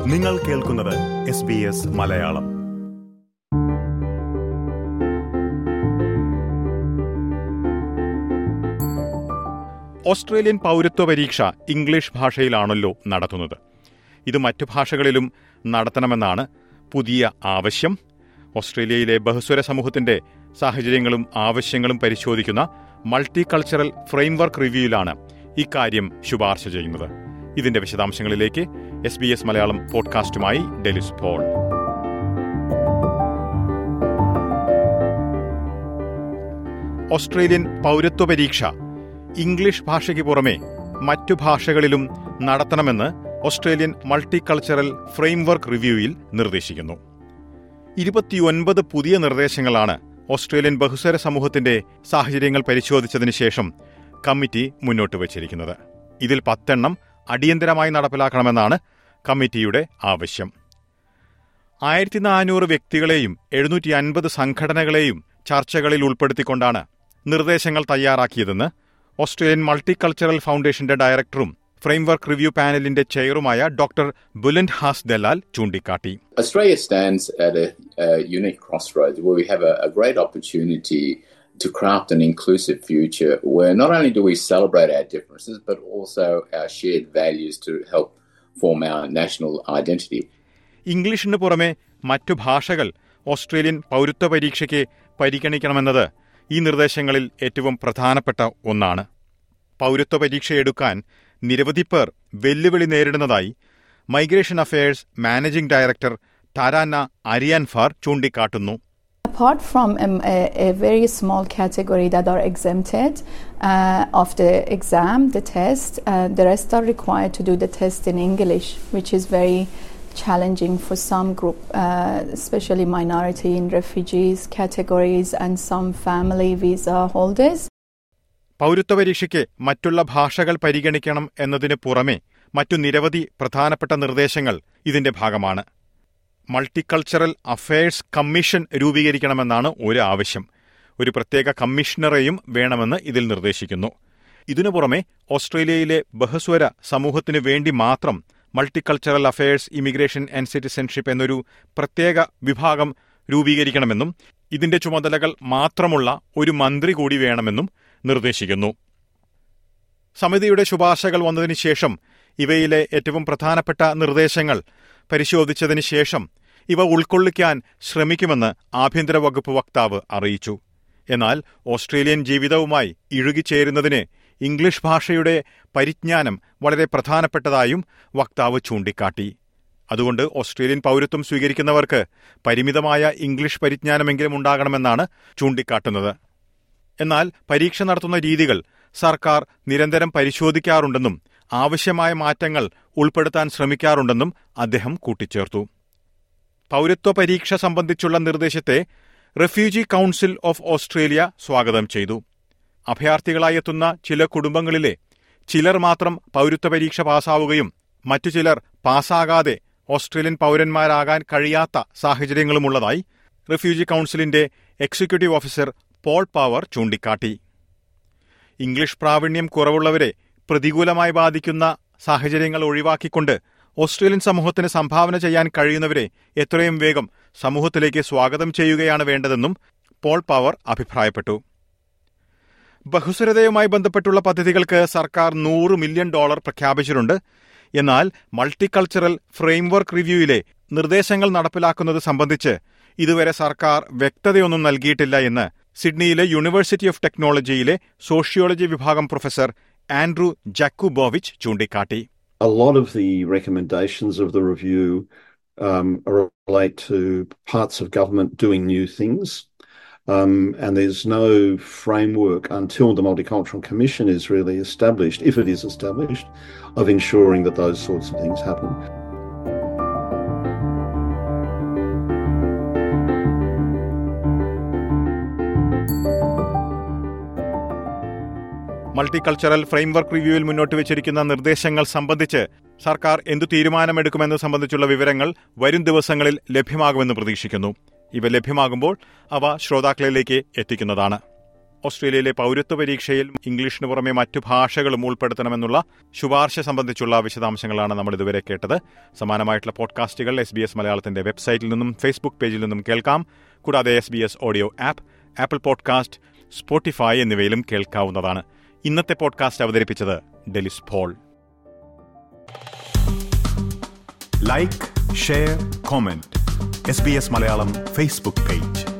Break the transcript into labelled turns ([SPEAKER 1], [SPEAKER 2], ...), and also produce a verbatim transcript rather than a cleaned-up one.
[SPEAKER 1] നിങ്ങൾ കേൾക്കുന്നത് S B S Malayalam. Australian പൗരത്വ പരീക്ഷ ഇംഗ്ലീഷ് ഭാഷയിലാണല്ലോ നടത്തുന്നത്. ഇത് മറ്റു ഭാഷകളിലും നടത്തണമെന്നാണ് പുതിയ ആവശ്യം. ഓസ്ട്രേലിയയിലെ ബഹുസ്വര സമൂഹത്തിന്റെ സാഹചര്യങ്ങളും ആവശ്യങ്ങളും പരിശോധിക്കുന്ന മൾട്ടി കൾച്ചറൽ ഫ്രെയിംവർക്ക് റിവ്യൂവിലാണ് ഇക്കാര്യം ശുപാർശ ചെയ്യുന്നത്. ഇതിന്റെ വിശദാംശങ്ങളിലേക്ക് എസ് ബി എസ് മലയാളം പോഡ്കാസ്റ്റുമായി ഡെലിസ് പോൾ. ഓസ്ട്രേലിയൻ പൗരത്വ പരീക്ഷ ഇംഗ്ലീഷ് ഭാഷയ്ക്ക് പുറമെ മറ്റു ഭാഷകളിലും നടത്തണമെന്ന് ഓസ്ട്രേലിയൻ മൾട്ടി കൾച്ചറൽ ഫ്രെയിംവർക്ക് റിവ്യൂവിൽ നിർദ്ദേശിക്കുന്നു. ഇരുപത്തിയൊൻപത് പുതിയ നിർദ്ദേശങ്ങളാണ് ഓസ്ട്രേലിയൻ ബഹുസ്വര സമൂഹത്തിന്റെ സാഹചര്യങ്ങൾ പരിശോധിച്ചതിന് ശേഷം കമ്മിറ്റി മുന്നോട്ട് വച്ചിരിക്കുന്നത്. ഇതിൽ പത്തെണ്ണം അടിയന്തരമായി നടപ്പിലാക്കണമെന്നാണ് കമ്മിറ്റിയുടെ ആവശ്യം. ആയിരത്തി നാനൂറ് വ്യക്തികളെയും എഴുന്നൂറ്റി അൻപത് സംഘടനകളെയും ചർച്ചകളിൽ ഉൾപ്പെടുത്തിക്കൊണ്ടാണ് നിർദ്ദേശങ്ങൾ തയ്യാറാക്കിയതെന്ന് ഓസ്ട്രേലിയൻ മൾട്ടി കൾച്ചറൽ ഫൗണ്ടേഷന്റെ ഡയറക്ടറും ഫ്രെയിംവർക്ക് റിവ്യൂ പാനലിന്റെ ചെയറുമായ ഡോക്ടർ ബുലൻഡ് ഹാസ് ദലാൽ ചൂണ്ടിക്കാട്ടി.
[SPEAKER 2] Australia stands at a, a unique crossroads where we have a, a great opportunity to craft an inclusive future where not only do we celebrate our differences but also our shared values to help form our national identity.
[SPEAKER 1] ഇംഗ്ലീഷിന് പുറമെ മറ്റു ഭാഷകൾ Australian പൗരത്വ പരീക്ഷയ്ക്ക് പരിഗണിക്കണമെന്നത് ഈ നിർദ്ദേശങ്ങളിൽ ഏറ്റവും പ്രധാനപ്പെട്ട ഒന്നാണ്. പൗരത്വ പരീക്ഷ എടുക്കാൻ നിരവധി പേർ വെല്ലുവിളി നേരിടുന്നതായി migration affairs managing director Tarana Ariyanfar ചൂണ്ടിക്കാട്ടുന്നു.
[SPEAKER 3] Apart from um, a, a very small category that are exempted uh, of the exam, the test, uh, the rest are required to do the test in English, which is very challenging for some group, uh, especially minority and refugees categories and some family visa holders.
[SPEAKER 1] പൗരത്വ പരീക്ഷയ്ക്ക് മറ്റുള്ള ഭാഷകൾ പരിഗണിക്കണം എന്നതിന് പുറമെ മറ്റു നിരവധി പ്രധാനപ്പെട്ട നിർദ്ദേശങ്ങൾ ഇതിന്റെ ഭാഗമാണ്. മൾട്ടികൾച്ചറൽ അഫയേഴ്സ് കമ്മീഷൻ രൂപീകരിക്കണമെന്നാണ് ഒരു ആവശ്യം. ഒരു പ്രത്യേക കമ്മീഷണറെയും വേണമെന്ന് ഇതിൽ നിർദ്ദേശിക്കുന്നു. ഇതിനു പുറമെ ഓസ്ട്രേലിയയിലെ ബഹുസ്വര സമൂഹത്തിനു വേണ്ടി മാത്രം multicultural affairs immigration and citizenship എന്നൊരു പ്രത്യേക വിഭാഗം രൂപീകരിക്കണമെന്നും ഇതിന്റെ ചുമതലകൾ മാത്രമുള്ള ഒരു മന്ത്രി കൂടി വേണമെന്നും നിർദ്ദേശിക്കുന്നു. സമിതിയുടെ ശുപാർശകൾ വന്നതിന് ശേഷം ഇവയിലെ ഏറ്റവും പ്രധാനപ്പെട്ട നിർദ്ദേശങ്ങൾ പരിശോധിച്ചതിന് ശേഷം ഇവ ഉൾക്കൊള്ളിക്കാൻ ശ്രമിക്കുമെന്ന് ആഭ്യന്തര വകുപ്പ് വക്താവ് അറിയിച്ചു. എന്നാൽ ഓസ്ട്രേലിയൻ ജീവിതവുമായി ഇഴുകിച്ചേരുന്നതിന് ഇംഗ്ലീഷ് ഭാഷയുടെ പരിജ്ഞാനം വളരെ പ്രധാനപ്പെട്ടതായും വക്താവ് ചൂണ്ടിക്കാട്ടി. അതുകൊണ്ട് ഓസ്ട്രേലിയൻ പൗരത്വം സ്വീകരിക്കുന്നവർക്ക് പരിമിതമായ ഇംഗ്ലീഷ് പരിജ്ഞാനമെങ്കിലും ഉണ്ടാകണമെന്നാണ് ചൂണ്ടിക്കാട്ടുന്നത്. എന്നാൽ പരീക്ഷ നടത്തുന്ന രീതികൾ സർക്കാർ നിരന്തരം പരിശോധിക്കാറുണ്ടെന്നും ആവശ്യമായ മാറ്റങ്ങൾ ഉൾപ്പെടുത്താൻ ശ്രമിക്കാറുണ്ടെന്നും അദ്ദേഹം കൂട്ടിച്ചേർത്തു. പൗരത്വ പരീക്ഷ സംബന്ധിച്ചുള്ള നിർദ്ദേശത്തെ റെഫ്യൂജി കൌൺസിൽ ഓഫ് ഓസ്ട്രേലിയ സ്വാഗതം ചെയ്തു. അഭയാർത്ഥികളായി എത്തുന്ന ചില കുടുംബങ്ങളിലെ ചിലർ മാത്രം പൗരത്വ പരീക്ഷ പാസ്സാവുകയും മറ്റു ചിലർ പാസ്സാകാതെ ഓസ്ട്രേലിയൻ പൗരന്മാരാകാൻ കഴിയാത്ത സാഹചര്യങ്ങളുമുള്ളതായി റെഫ്യൂജി കൌൺസിലിന്റെ എക്സിക്യൂട്ടീവ് ഓഫീസർ പോൾ പവർ ചൂണ്ടിക്കാട്ടി. ഇംഗ്ലീഷ് പ്രാവീണ്യം കുറവുള്ളവരെ പ്രതികൂലമായി ബാധിക്കുന്ന സാഹചര്യങ്ങൾ ഒഴിവാക്കിക്കൊണ്ട് ഓസ്ട്രേലിയൻ സമൂഹത്തിന് സംഭാവന ചെയ്യാൻ കഴിയുന്നവരെ എത്രയും വേഗം സമൂഹത്തിലേക്ക് സ്വാഗതം ചെയ്യുകയാണ് വേണ്ടതെന്നും പോൾ പവർ അഭിപ്രായപ്പെട്ടു. ബഹുസ്വരതയുമായി ബന്ധപ്പെട്ടുള്ള പദ്ധതികൾക്ക് സർക്കാർ നൂറ് മില്യൺ ഡോളർ പ്രഖ്യാപിച്ചിട്ടുണ്ട്. എന്നാൽ മൾട്ടികൾച്ചറൽ ഫ്രെയിംവർക്ക് റിവ്യൂവിലെ നിർദ്ദേശങ്ങൾ നടപ്പിലാക്കുന്നത് സംബന്ധിച്ച് ഇതുവരെ സർക്കാർ വ്യക്തതയൊന്നും നൽകിയിട്ടില്ല എന്ന് സിഡ്നിയിലെ യൂണിവേഴ്സിറ്റി ഓഫ് ടെക്നോളജിയിലെ സോഷ്യോളജി വിഭാഗം പ്രൊഫസർ ആൻഡ്രൂ ജാക്കുബോവിച്ച് ചൂണ്ടിക്കാട്ടി.
[SPEAKER 4] A lot of the recommendations of the review um, relate to parts of government doing new things, um, and there's no framework until the Multicultural Commission is really established, if it is established, of ensuring that those sorts of things happen.
[SPEAKER 1] Multicultural framework റിവ്യൂവിൽ മുന്നോട്ട് വെച്ചിരിക്കുന്ന നിർദ്ദേശങ്ങൾ സംബന്ധിച്ച് സർക്കാർ എന്തു തീരുമാനമെടുക്കുമെന്ന് സംബന്ധിച്ചുള്ള വിവരങ്ങൾ വരും ദിവസങ്ങളിൽ ലഭ്യമാകുമെന്ന് പ്രതീക്ഷിക്കുന്നു. ഇവ ലഭ്യമാകുമ്പോൾ അവ ശ്രോതാക്കളിലേക്ക് എത്തിക്കുന്നതാണ്. ഓസ്ട്രേലിയയിലെ പൗരത്വ പരീക്ഷയിൽ ഇംഗ്ലീഷിന് പുറമെ മറ്റു ഭാഷകളും ഉൾപ്പെടുത്തണമെന്നുള്ള ശുപാർശ സംബന്ധിച്ചുള്ള വിശദാംശങ്ങളാണ് നമ്മൾ ഇതുവരെ കേട്ടത്. സമാനമായിട്ടുള്ള പോഡ്കാസ്റ്റുകൾ എസ് ബി എസ് മലയാളത്തിന്റെ വെബ്സൈറ്റിൽ നിന്നും ഫേസ്ബുക്ക് പേജിൽ നിന്നും കേൾക്കാം. കൂടാതെ S B S audio app, Apple podcast, Spotify എന്നിവയിലും കേൾക്കാവുന്നതാണ്. ഇന്നത്തെ പോഡ്കാസ്റ്റ് അവതരിപ്പിച്ചത് Delys Paul.
[SPEAKER 5] Like, share, comment. S B S Malayalam Facebook page.